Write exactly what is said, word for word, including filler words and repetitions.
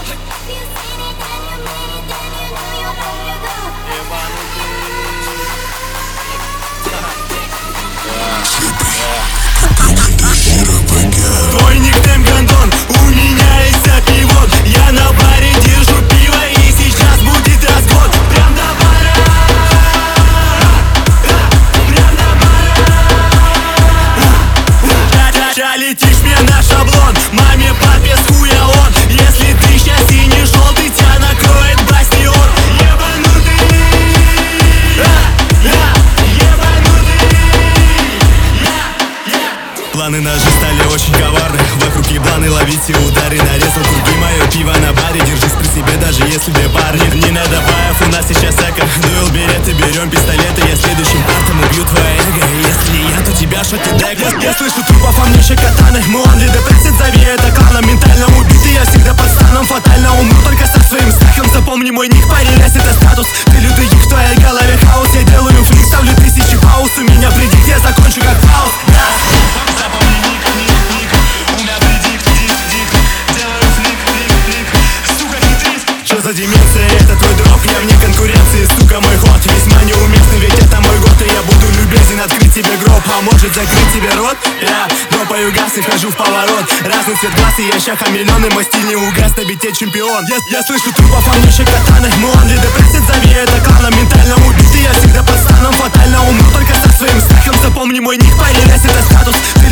Твой никнейм Гондон, у меня есть запивон. Я на баре держу пиво и сейчас будет развод. Прям до бара, прям до бара. Ща летишь мне на шаблон, маме, папе, с хуя он. Если ты щас и не желтый, тебя накроет бастион. Ебанутый, ебанутый. Планы ножи стали очень коварны. Вокруг ебланы, ловите удары. Нарезал круги, мое пиво на баре. Держись при себе, даже если две пары. Не надо баев, у нас сейчас эко. Дуэл береты, берем пистолеты. Я следующим партом убью твое эго. Если не я, то тебя шоти дэг. Я слышу трупов, а мне еще катаны. Мы онли депрессит, зови это кланом. Ментально убитый, я всегда под станом. Фатально умру только со своим стаком. Запомни мой ник, парень, раз это статус. Ты лютый их в твоей голове хаос. Я делаю флик, ставлю тысячи пауз. У меня предикт, я закончу как фаус. Запомни ник, ник, ник. У меня предикт, дик, дик. Делаю флик, флик, флик. Сука, хитрит. Что за деменция, это твой дроп. Я вне конкуренции, сука, мой ход весьма неуместный, ведь это мой год. И я буду любезен открыть тебе гроб, а может закрыть тебе рот. Я дропаю газ и хожу в поворот. Разный цвет глаз, и я ща хамелеон. И мой стиль не угас, на бите чемпион. Я, я слышу трупов, а мне еще катаны. Мы онли депрессит, зови это кланом. Ментально убитый, я всегда под станом. Фатально умру только со своим стаком. Запомни мой ник, парень, раз это статус.